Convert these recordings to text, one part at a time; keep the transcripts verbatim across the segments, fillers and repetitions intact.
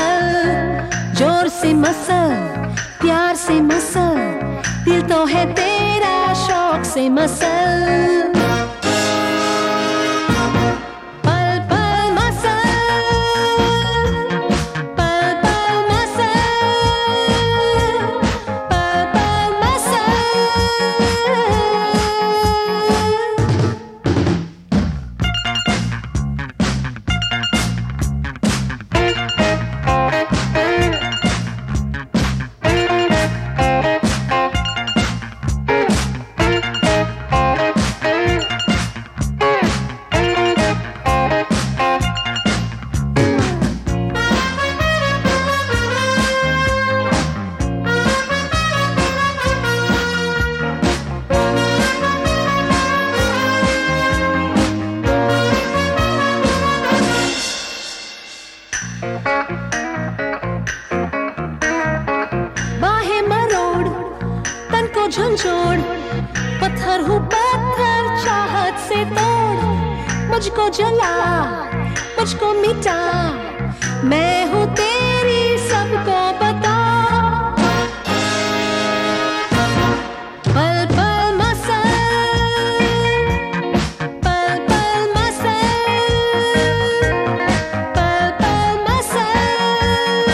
Muscle, जोर से muscle, प्यार से मसल, दिल तो है तेरा शौक से मसल। बाहें मरोड़, तन को झंझोड़, पत्थर हूँ पत्थर चाहत से तोड़, मुझको जला, मुझको मिटा, मैं हूँ तेरी सबको बता। पल पल मसल, पल पल मसल, पल पल मसल,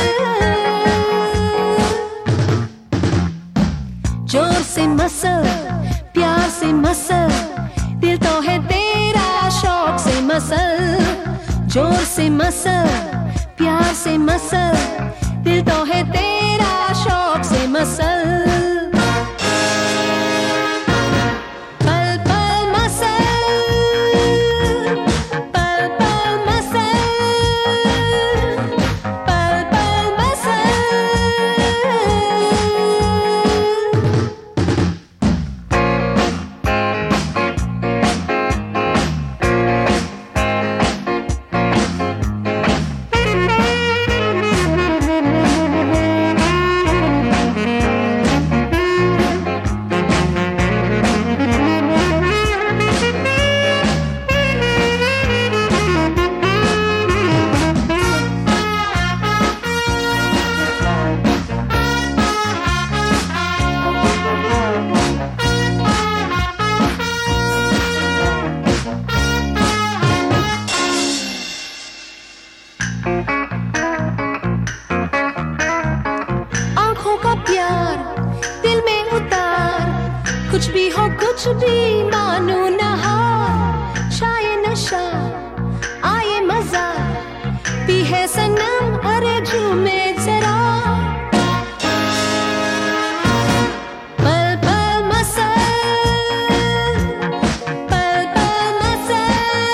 जोर से मसल, प्यार से मसल, दिल तो है तेरा शौक से मसल। जोर से मसल, प्यार से मसल, दिल तो है तेरा शौक से मसल। पल पल मसल, पल पल मसल, पल पल मसल। आँखों का प्यार दिल में उतार, कुछ भी हो कुछ भी मानो न हार। छाए नशा आए मजा, पी है सनम अरे झूमे जरा। पल पल मसल, पल पल मसल,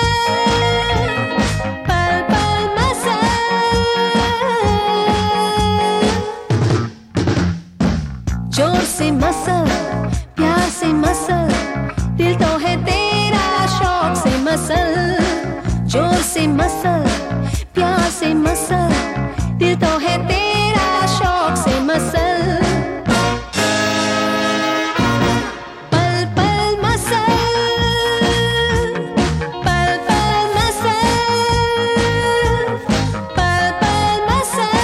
पल पल मसल, जोर से मसल, प्यार से मसल, दिल तो है तेरा शौक से मसल। जोर से मसल, प्यार से मसल, दिल तो है तेरा शौक से मसल। पल पल मसल, पल पल मसल, पल पल मसल।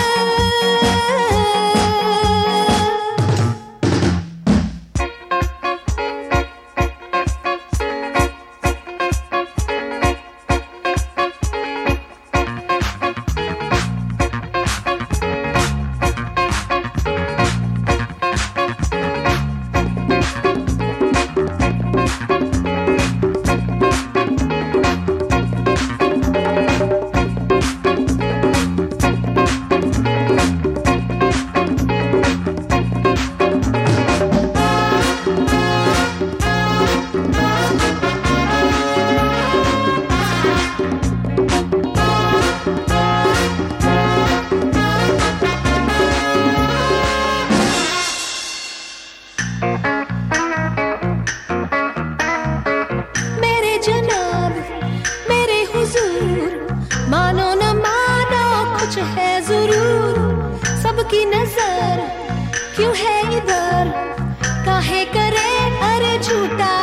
सबकी नजर क्यों है इधर, काहे करे अरे झूठा